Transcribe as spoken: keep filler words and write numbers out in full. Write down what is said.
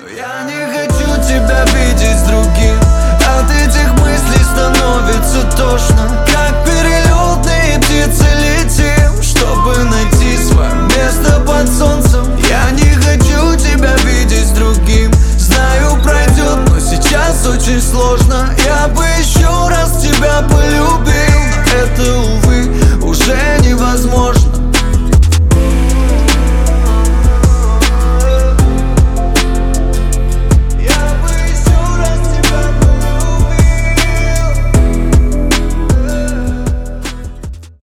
Я не хочу тебя видеть с другим. От этих мыслей становится тошно. Как перелетные птицы летим, чтобы найти свое место под солнцем. Я не хочу тебя видеть с другим. Знаю, пройдет, но сейчас очень сложно. Я бы еще раз тебя